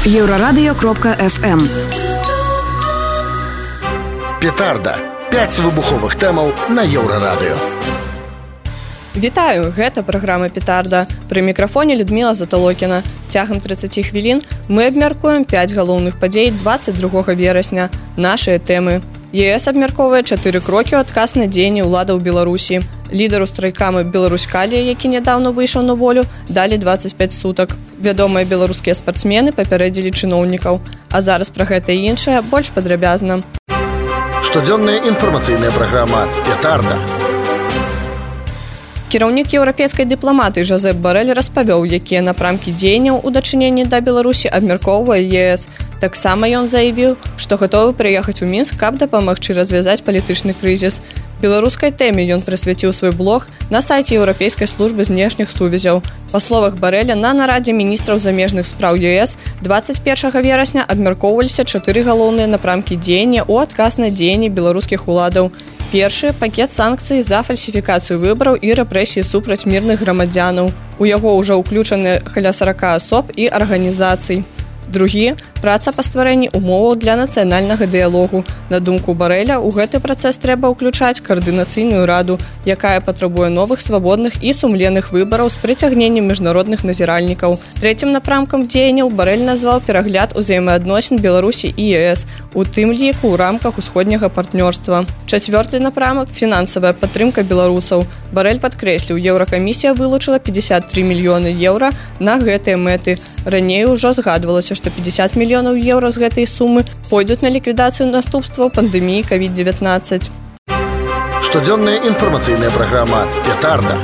Еўрарадыё.FM. Петарда. 5 выбуховых тэмаў на Еўрарадыё. Вітаю, гэта праграма «Петарда». Пры мікрафоне Людмила Заталокіна. Цягам 30 хвілін мы абмяркуем 5 галоўных падзей 22 верасня. Нашыя тэмы. ЕС абмяркоўвае 4 крокі ў адказ на дзеянні ўладаў Беларусі. Лідару страйкамы Беларускалія, які нядаўна выйшаў на волю, далі 25 сутак. Вядомыя беларускія спартсмены папярэдзілі чыноўнікаў. А зараз пра гэта і іншае больш падрабязна. Штодзённая інфармацыйная праграма «Петарда». Кіраўнік еўрапейскай дыпламатыі Жозеп Барэль распавёў, якія напрамкі дзеянняў у дачыненні да Беларусі абмяркоўвае ЕС. Таксама ён заявіў, што гатовы прыехаць у Мінск, каб дапамагчы развязаць палітычны крызіс. Беларускай тэме ён прысвяціў свой блог на сайце Еўрапейскай службы знешніх сувязяў. Па словах Барэля, на нарадзе міністраў замежных спраў ЕС 21 верасня абмяркоўваліся 4 галоўныя напрамкі дзеяння ў адказ на дзеянні беларускіх уладаў. Першы – пакет санкцый за фальсіфікацыю выбараў і рэпрэсіі супраць мірных грамадзянаў. У яго ўжо ўключаны каля 40 асоб і арганізацый. Другі – праца па стварэнні умоваў для нацыянальнага дыялогу. На думку Барэля, у гэты працэс трэба ўключаць каардынацыйную раду, якая патрабуе новых свабодных і сумленных выбараў з прыцягненнем міжнародных назіральнікаў. Трэцім напрамкам дзеянняў Барэль назваў перагляд узаемаадносін Беларусі і ЕС, у тым ліку ў рамках усходняга партнёрства. Чацвёрты напрамак – фінансавая падтрымка беларусаў. Барэль падкрэсліў, Еўракамісія вылучыла 53 мільёны еўра на гэтыя мэты. Раней ужо згадвалася, што 50 мільёнаў еўра з гэтай сумы пойдуць на ліквідацыю наступстваў пандэміі COVID-19. Штодзённая інфармацыйная праграма «Петарда».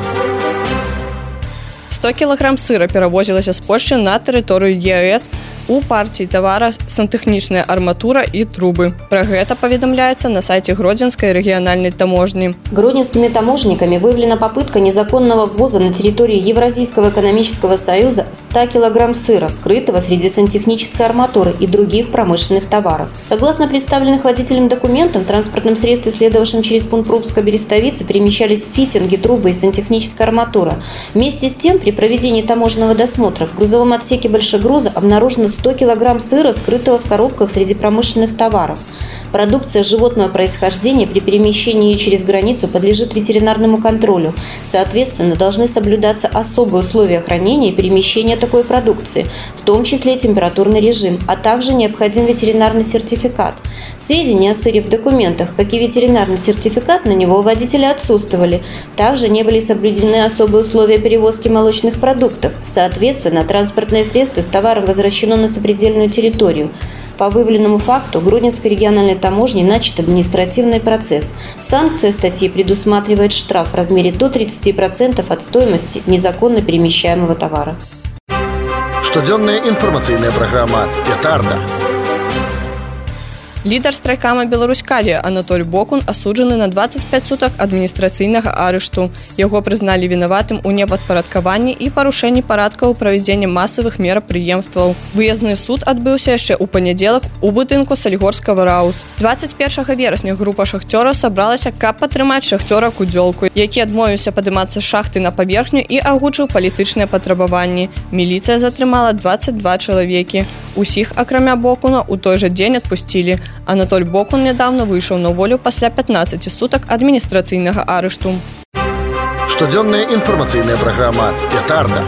100 кілаграм сыра перавозілася з Польшчы на тэрыторыю ЕС у партии товара сантехнічная арматура и трубы. Про это поведомляется на сайте Гродненской региональной таможни. Гродненскими таможенниками выявлена попытка незаконного ввоза на территории Евразийского экономического союза 100 килограмм сыра, скрытого среди сантехнической арматуры и других промышленных товаров. Согласно представленных водителям документам, в транспортном средстве, следовавшем через пункт пропуска Берестовицы, перемещались фитинги, трубы и сантехническая арматура. Вместе с тем, при проведении таможенного досмотра в грузовом отсеке большегруза обнаружено 100 килограмм сыра, скрытого в коробках среди промышленных товаров. Продукция животного происхождения при перемещении ее через границу подлежит ветеринарному контролю. Соответственно, должны соблюдаться особые условия хранения и перемещения такой продукции, в том числе температурный режим, а также необходим ветеринарный сертификат. Сведения о сыре в документах, как и ветеринарный сертификат, на него у водителя отсутствовали. Также не были соблюдены особые условия перевозки молочных продуктов. Соответственно, транспортное средство с товаром возвращено на сопредельную территорию. По выявленному факту Гродненской региональной таможней начат административный процесс. Санкция статьи предусматривает штраф в размере до 30% от стоимости незаконно перемещаемого товара. Штодзённая інфармацыйная праграма «Петарда». Лідар страйкама Беларускалія Анатоль Бокун асуджаны на 25 сутак адміністрацыйнага арышту. Яго прызналі вінаватым у непадпарадкаванні і парушэнні парадкаў правядзення масавых мерапрыемстваў. Выязны суд адбыўся яшчэ ў панядзелак у будынку Салігорскага раус. 21 верасня група шахцёраў сабралася, каб падтрымаць шахцёра Кудзёлку, які адмовіўся падымацца з шахты на паверхню і агучыў палітычныя патрабаванні. Міліцыя затрымала 22 чалавекі. Усіх, акрамя Бокуна, у той жа дзень адпусцілі. Анатоль Бокун нядаўна выйшаў на волю пасля 15 сутак адміністрацыйнага арышту. Штодзённая інфармацыйная праграма «Петарда».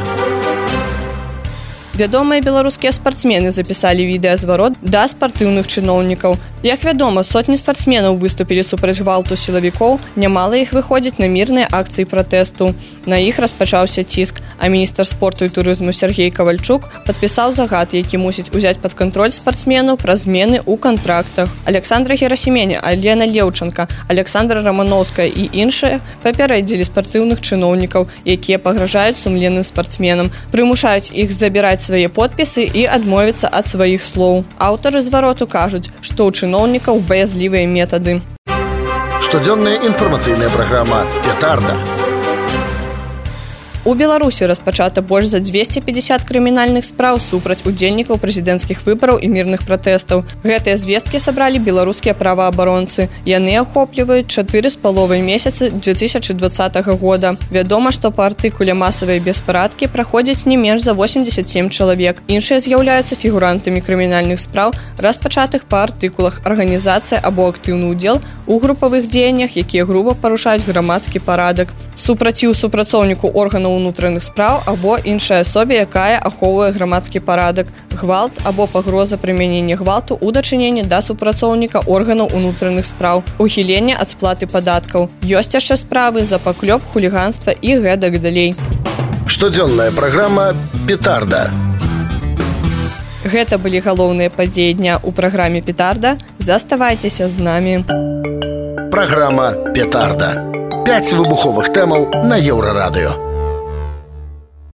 Вядомыя беларускія спартсмены запісалі відэазварот да спартыўных чыноўнікаў. Як вядома, сотні спартсменаў выступілі супраць гвалту сілавікоў, нямала іх выходзіць на мірныя акцыі пратэсту. На іх распачаўся ціск, а міністр спорту і турызму Сергей Кавальчук падпісаў загад, які мусіць узяць пад кантроль спартсменаў праз змены ў кантрактах. Александра Герасіменя, Алена Леўчанка, Александра Рамановская і іншыя папярэдзілі спартыўных чыноўнікаў, якія пагражаюць сумленным спартсменам, прымушаюць іх забіраць свае подпісы і адмовіцца ад сваіх слоў. Аўтары звароту кажуць, што ў чыноўнікаў баязлівыя метады. Штодзённая інфармацыйная праграма «Петарда». У Беларусі распачата больш за 250 крымінальных спраў супраць удзельнікаў прэзідэнцкіх выбараў і мірных пратэстаў. Гэтыя звесткі сабралі беларускія праваабаронцы. Яны ахопліваюць 4,5 месяцы 2020 года. Вядома, што па артыкуле масавыя беспарадкі праходзяць не менш за 87 чалавек. Іншыя з'яўляюцца фігурантамі крымінальных спраў, распачатых па артыкулах арганізацыя або актыўны ўдзел у групавых дзеяннях, якія груба парушаюць грамадскі парадак, супраціў супрацоўніку органаў унутраных спраў або іншай асобе, якая ахоўвае грамадскі парадак, гвалт або пагроза прымянення гвалту ў дачыненні да супрацоўніка органаў унутраных спраў, ухіленне ад сплаты падаткаў. Ёсць яшчэ справы за паклёп, хуліганства і гэтак далей. Штодзённая праграма «Петарда». Гэта былі галоўныя падзеі дня ў праграме «Петарда». Заставайцеся з намі. Праграма «Петарда». 5 выбуховых тэмаў на Еўрарадыё.